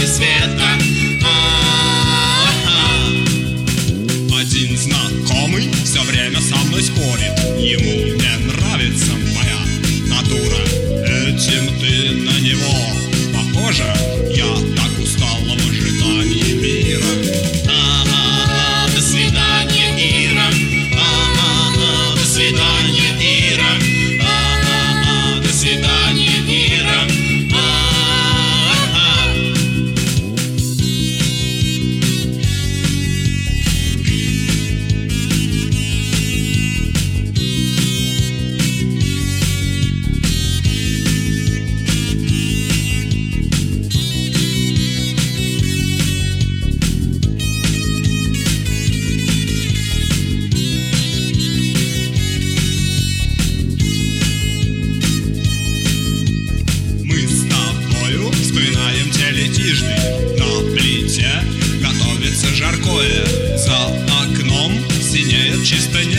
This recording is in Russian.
света. Один знакомый все время со мной спорит. Ему не нравится моя натура. Этим ты на него похожа. Я так устал в ожидании мира. До свидания, Ира. До свидания, Ира. До свидания, Ира. Вспоминаем телетижны. На плите готовится жаркое. За окном синеет чисто